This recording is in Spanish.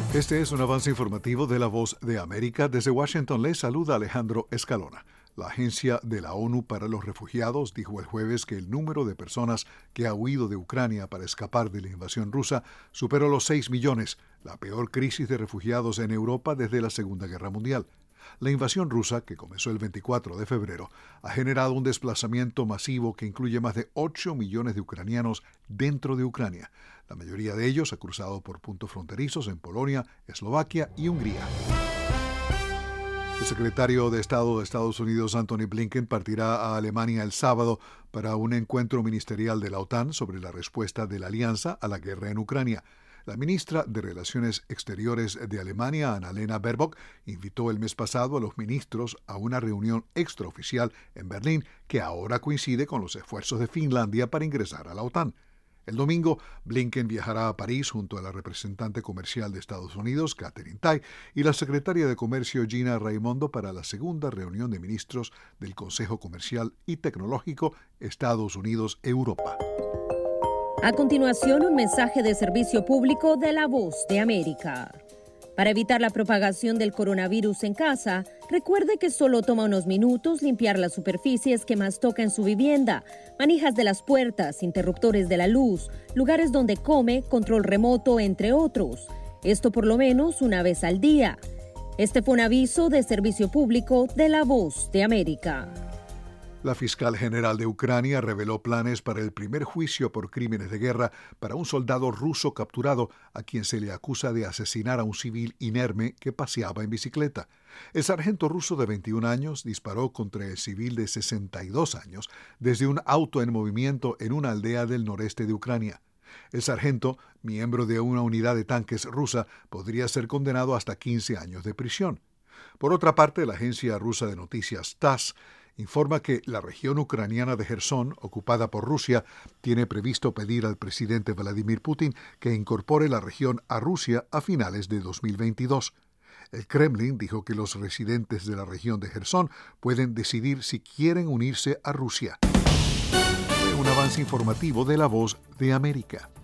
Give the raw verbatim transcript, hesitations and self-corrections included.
Este es un avance informativo de La Voz de América. Desde Washington les saluda Alejandro Escalona. La Agencia de la ONU para los Refugiados dijo el jueves que el número de personas que ha huido de Ucrania para escapar de la invasión rusa superó los seis millones, la peor crisis de refugiados en Europa desde la Segunda Guerra Mundial. La invasión rusa, que comenzó el veinticuatro de febrero, ha generado un desplazamiento masivo que incluye más de ocho millones de ucranianos dentro de Ucrania. La mayoría de ellos ha cruzado por puntos fronterizos en Polonia, Eslovaquia y Hungría. El secretario de Estado de Estados Unidos, Antony Blinken, partirá a Alemania el sábado para un encuentro ministerial de la OTAN sobre la respuesta de la alianza a la guerra en Ucrania. La ministra de Relaciones Exteriores de Alemania, Annalena Baerbock, invitó el mes pasado a los ministros a una reunión extraoficial en Berlín que ahora coincide con los esfuerzos de Finlandia para ingresar a la OTAN. El domingo, Blinken viajará a París junto a la representante comercial de Estados Unidos, Katherine Tai, y la secretaria de Comercio, Gina Raimondo, para la segunda reunión de ministros del Consejo Comercial y Tecnológico Estados Unidos-Europa. A continuación, un mensaje de servicio público de La Voz de América. Para evitar la propagación del coronavirus en casa, recuerde que solo toma unos minutos limpiar las superficies que más toca en su vivienda, manijas de las puertas, interruptores de la luz, lugares donde come, control remoto, entre otros. Esto por lo menos una vez al día. Este fue un aviso de servicio público de La Voz de América. La fiscal general de Ucrania reveló planes para el primer juicio por crímenes de guerra para un soldado ruso capturado a quien se le acusa de asesinar a un civil inerme que paseaba en bicicleta. El sargento ruso de veintiún años disparó contra el civil de sesenta y dos años desde un auto en movimiento en una aldea del noreste de Ucrania. El sargento, miembro de una unidad de tanques rusa, podría ser condenado hasta quince años de prisión. Por otra parte, la agencia rusa de noticias TASS informa que la región ucraniana de Jersón, ocupada por Rusia, tiene previsto pedir al presidente Vladimir Putin que incorpore la región a Rusia a finales de dos mil veintidós. El Kremlin dijo que los residentes de la región de Jersón pueden decidir si quieren unirse a Rusia. Fue un avance informativo de La Voz de América.